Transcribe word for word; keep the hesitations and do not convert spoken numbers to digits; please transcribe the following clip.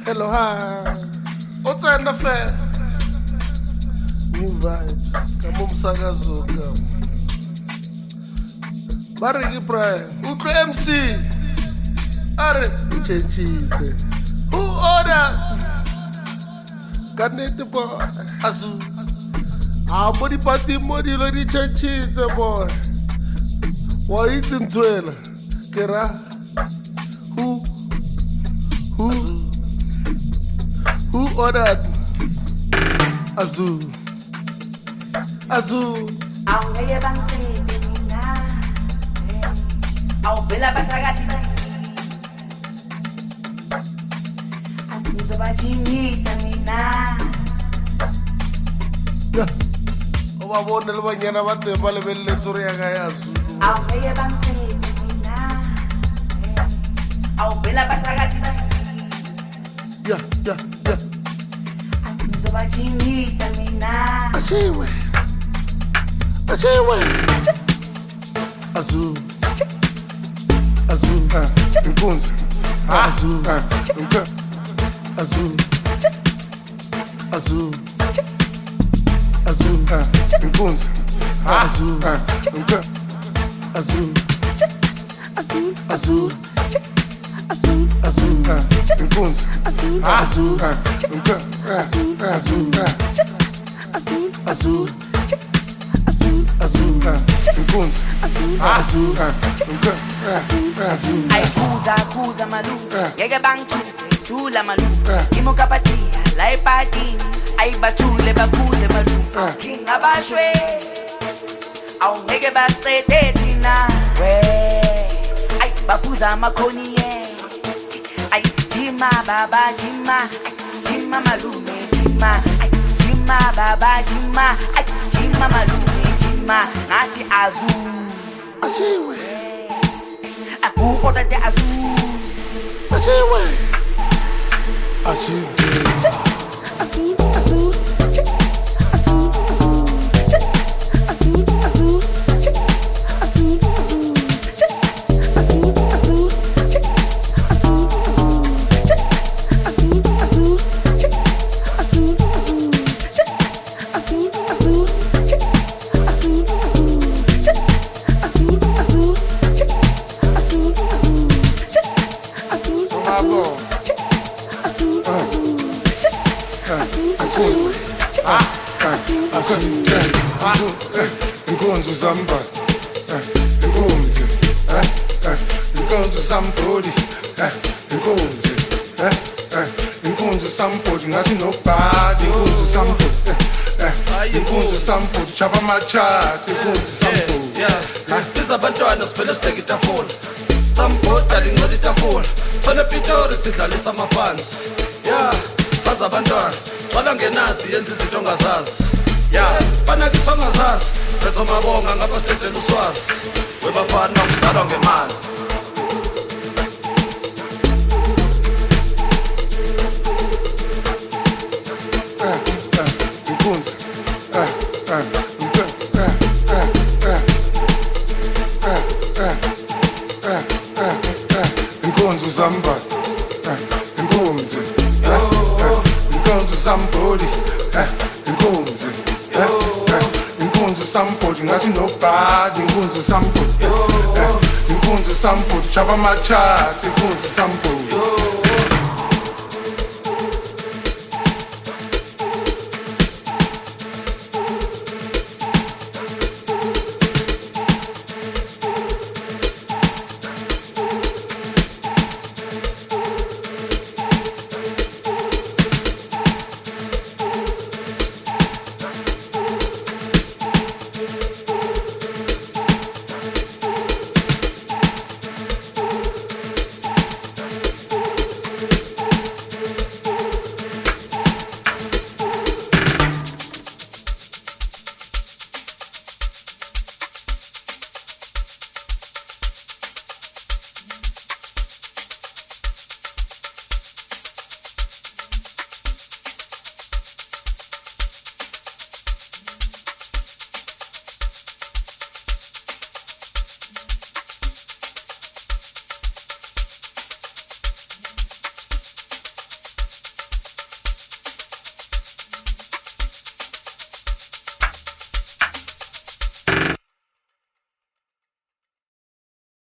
Hello, hi. What's in the fair? New vibes. Kamu msakazo kamu. Bariki Brian. Uko M C. Are. Uchenchite. Who order? Kanete boy. Azu. Abodi pati modi lo di chenchite boy. Wa itin twela. Kera. Who? Who? Azu. Who ordered? Azu. Azu. Awungeke bangitshele mina. Awuvela basakati bani. Angizobajimisa mina. Yeah. Obabone le banyana ba teng ba lebelele tsore ya ga ya Zulu. Awungeke bangitshele mina. Awuvela basakati bani. Yeah, yeah, yeah. Angizobajimisa mina. Ashiwe. Ashiwe. Azu. Azu. Ah, inkunzi. Azu. Ah, inkunzi. Azu. Azu. Azu. Ah, inkunzi. Azu. Ah, inkunzi. Azu. Azul, Azu. azul, Azu. Ah, inkunzi. azul, Azu. Ah, inkunzi. Ah, Azu. azul, Azu. azul, Azu. ah, inkunzi. azul. Azu. Ah, inkunzi. Ah, Azu. Ayikuza kuza malu, ngeke bangithuse thula malu. Ah. Imokapatia la epatini, ayibathule bakhuze malu. Ah. Ngingabashwe, awungeke baqede thina. We, ay baphuza amakhoni ye. Ay jima baba jima, ay jima malume jima, ay jima baba jima, ay jima malume jima. Nathi azu, Ashiwe. aku order the azu. Ashiwe. Ashige. Azul, azul, azul, azul, azul, azul, azul, azul, azul, azul, azul, azul, azul, Inkunzi. Ah, inkunzi. Inkunzi zamba. Inkunzi. Inkunzi somebody. Inkunzi. Inkunzi somebody. Ngasi nobody. Inkunzi somebody. Inkunzi somebody. Chapa machat. Inkunzi somebody. Izabantwana sivele sibheke itafula sambhoda lingcola itafula thona Pitori sidlalisa amafansi ya faza abantwana xala ngenasi yenza izinto ongazazi ya fana kithi ongazazi siphethe amabonga ngapha sithetshela uswazi webafana kudlalwa ngemali Inkunzi. Inkunzi zamba. Inkunzi. Inkunzi somebody. Inkunzi. Inkunzi somebody. Ngasi nobody. Inkunzi somebody. Inkunzi somebody. Chapa machat. Inkunzi somebody.